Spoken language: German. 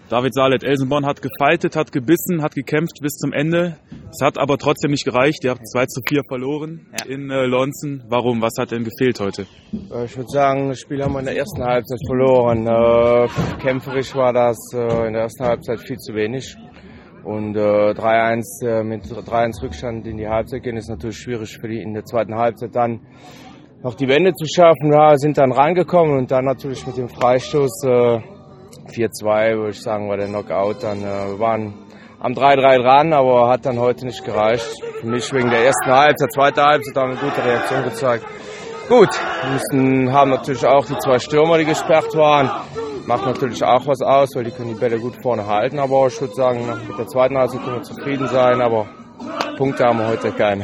David Salet, Elsenborn hat gefeitet, hat gebissen, hat gekämpft bis zum Ende. Es hat aber trotzdem nicht gereicht. Ihr habt 2:4 verloren in Lonzen. Warum? Was hat denn gefehlt heute? Ich würde sagen, das Spiel haben wir in der ersten Halbzeit verloren. Kämpferisch war das in der ersten Halbzeit viel zu wenig. Und 3-1 mit 3-1 Rückstand in die Halbzeit gehen ist natürlich schwierig für die in der zweiten Halbzeit dann noch die Wende zu schaffen. Wir sind dann rangekommen und dann natürlich mit dem Freistoß 4-2, würde ich sagen, war der Knockout. Dann wir waren am 3-3 dran, aber hat dann heute nicht gereicht. Für mich wegen der ersten Halbzeit, zweite Halbzeit haben wir eine gute Reaktion gezeigt. Gut, wir haben natürlich auch die 2 Stürmer, die gesperrt waren. Macht natürlich auch was aus, weil die können die Bälle gut vorne halten. Aber ich würde sagen, mit der zweiten Halbzeit können wir zufrieden sein. Aber Punkte haben wir heute keine.